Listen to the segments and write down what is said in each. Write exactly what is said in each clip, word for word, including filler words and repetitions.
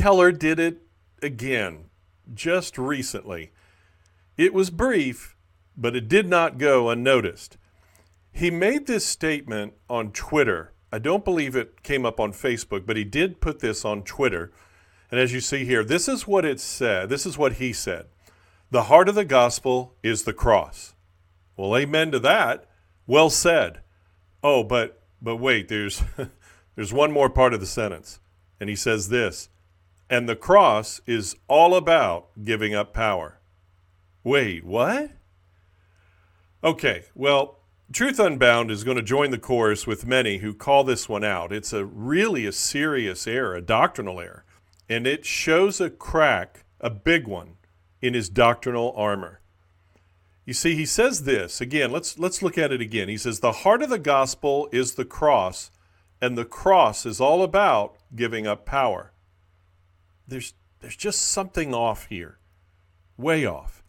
Keller did it again, just recently. It was brief, but it did not go unnoticed. He made this statement on Twitter. I don't believe it came up on Facebook, but he did put this on Twitter. And as you see here, this is what it said. This is what he said. The heart of the gospel is the cross. Well, amen to that. Well said. Oh, but but wait, there's there's one more part of the sentence. And he says this, and the cross is all about giving up power. Wait, what? Okay, well, Truth Unbound is going to join the chorus with many who call this one out. It's a really a serious error, a doctrinal error, and it shows a crack, a big one, in his doctrinal armor. You see, he says this, again, let's let's look at it again. He says, the heart of the gospel is the cross, and the cross is all about giving up power. There's there's just something off here, way off.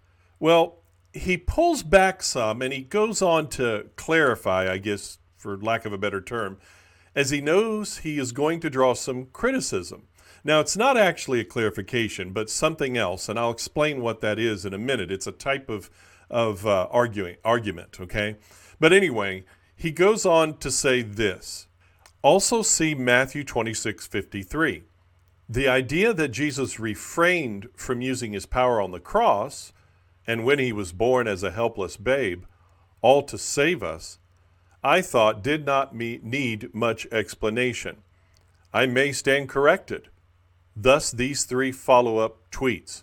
Well, he pulls back some, and he goes on to clarify, I guess, for lack of a better term, as he knows he is going to draw some criticism. Now, it's not actually a clarification, but something else, and I'll explain what that is in a minute. It's a type of, of uh, arguing, argument, okay? But anyway, he goes on to say this. Also see Matthew twenty-six fifty-three. The idea that Jesus refrained from using his power on the cross, and when he was born as a helpless babe, all to save us, I thought did not need much explanation. I may stand corrected. Thus these three follow-up tweets.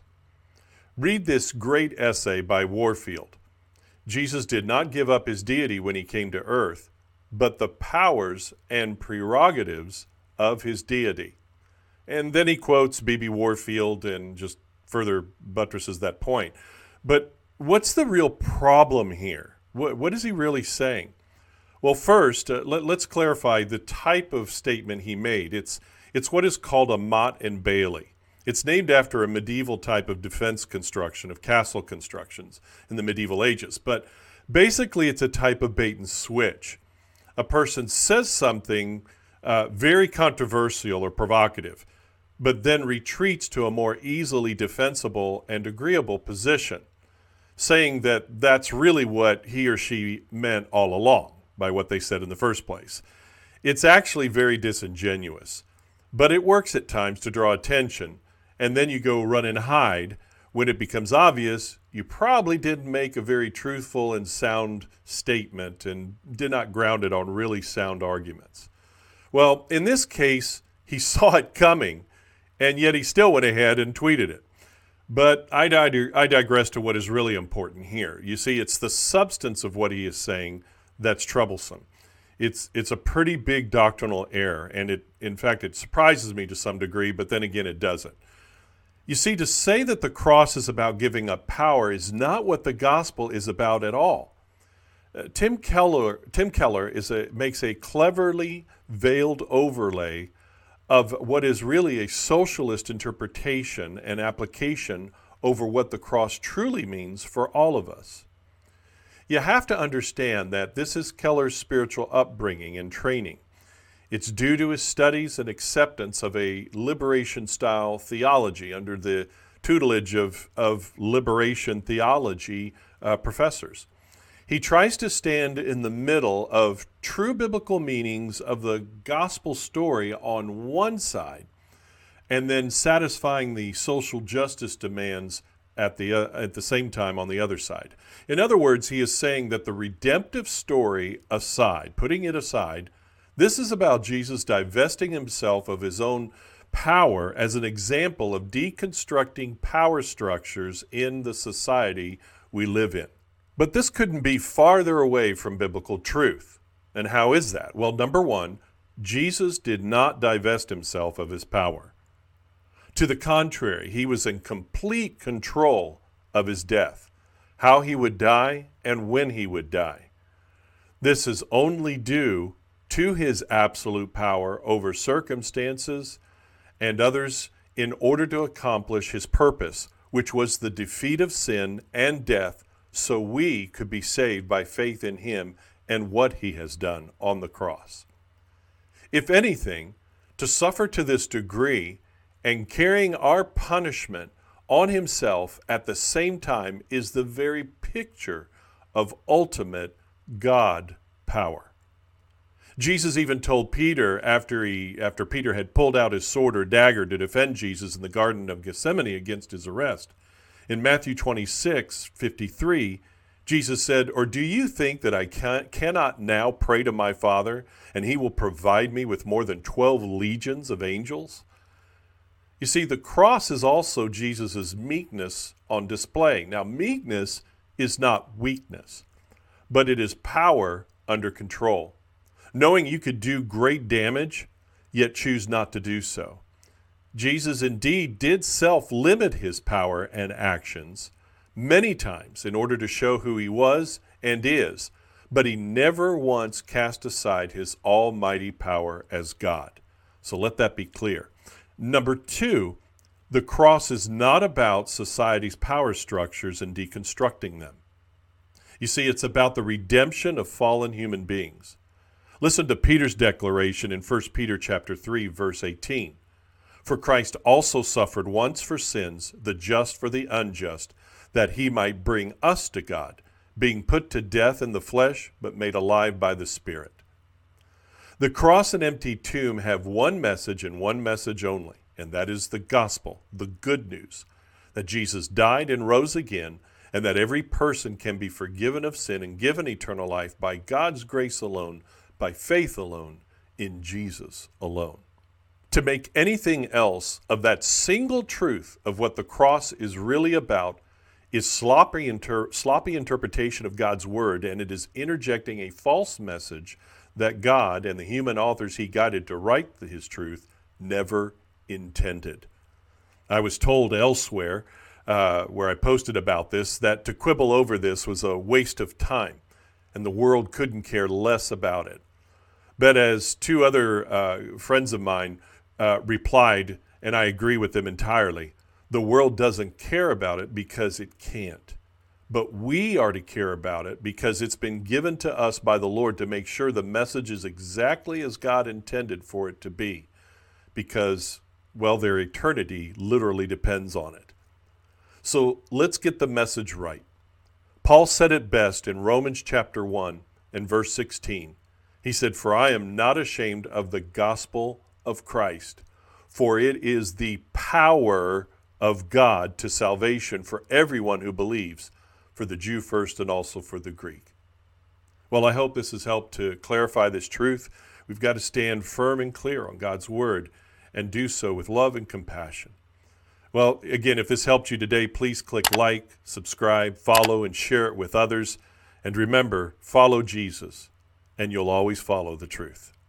Read this great essay by Warfield. Jesus did not give up his deity when he came to earth, but the powers and prerogatives of his deity. And then he quotes B B Warfield and just further buttresses that point. But what's the real problem here? What, what is he really saying? Well, first, uh, let, let's clarify the type of statement he made. It's It's what is called a Mott and Bailey. It's named after a medieval type of defense construction, of castle constructions in the medieval ages. But basically, it's a type of bait and switch. A person says something uh, very controversial or provocative, but then retreats to a more easily defensible and agreeable position, saying that that's really what he or she meant all along by what they said in the first place. It's actually very disingenuous. But it works at times to draw attention, and then you go run and hide when it becomes obvious you probably didn't make a very truthful and sound statement and did not ground it on really sound arguments. Well, in this case, he saw it coming, and yet he still went ahead and tweeted it. But I, dig- I digress to what is really important here. You see, it's the substance of what he is saying that's troublesome. It's it's a pretty big doctrinal error, and it in fact it surprises me to some degree, but then again it doesn't. You see, to say that the cross is about giving up power is not what the gospel is about at all. Uh, Tim Keller Tim Keller is a makes a cleverly veiled overlay of what is really a socialist interpretation and application over what the cross truly means for all of us. You have to understand that this is Keller's spiritual upbringing and training. It's due to his studies and acceptance of a liberation-style theology under the tutelage of, of liberation theology uh, professors. He tries to stand in the middle of true biblical meanings of the gospel story on one side, and then satisfying the social justice demands at the uh, at the same time on the other side. In other words, he is saying that the redemptive story aside, putting it aside, this is about Jesus divesting himself of his own power as an example of deconstructing power structures in the society we live in. But this couldn't be farther away from biblical truth. And how is that? Well, number one, Jesus did not divest himself of his power. To the contrary, he was in complete control of his death, how he would die and when he would die. This is only due to his absolute power over circumstances and others in order to accomplish his purpose, which was the defeat of sin and death, so we could be saved by faith in him and what he has done on the cross. If anything, to suffer to this degree and carrying our punishment on himself at the same time is the very picture of ultimate God power. Jesus even told Peter after he after Peter had pulled out his sword or dagger to defend Jesus in the Garden of Gethsemane against his arrest. In Matthew twenty-six fifty-three, Jesus said, "Or do you think that I can, cannot now pray to my Father, and he will provide me with more than twelve legions of angels?" You see, the cross is also Jesus' meekness on display. Now, meekness is not weakness, but it is power under control. Knowing you could do great damage, yet choose not to do so. Jesus indeed did self-limit his power and actions many times in order to show who he was and is, but he never once cast aside his almighty power as God. So let that be clear. Number two, the cross is not about society's power structures and deconstructing them. You see, it's about the redemption of fallen human beings. Listen to Peter's declaration in First Peter chapter three, verse eighteen. "For Christ also suffered once for sins, the just for the unjust, that he might bring us to God, being put to death in the flesh, but made alive by the Spirit." The cross and empty tomb have one message and one message only, and that is the gospel, the good news, that Jesus died and rose again, and that every person can be forgiven of sin and given eternal life by God's grace alone, by faith alone, in Jesus alone. To make anything else of that single truth of what the cross is really about is sloppy, inter- sloppy interpretation of God's word, and it is interjecting a false message that God and the human authors he guided to write his truth never intended. I was told elsewhere, uh, where I posted about this, that to quibble over this was a waste of time, and the world couldn't care less about it. But as two other uh, friends of mine uh, replied, and I agree with them entirely, the world doesn't care about it because it can't. But we are to care about it because it's been given to us by the Lord to make sure the message is exactly as God intended for it to be. Because, well, their eternity literally depends on it. So let's get the message right. Paul said it best in Romans chapter one and verse sixteen. He said, "For I am not ashamed of the gospel of Christ, for it is the power of God to salvation for everyone who believes, for the Jew first and also for the Greek." Well, I hope this has helped to clarify this truth. We've got to stand firm and clear on God's word and do so with love and compassion. Well, again, if this helped you today, please click like, subscribe, follow, and share it with others. And remember, follow Jesus, and you'll always follow the truth.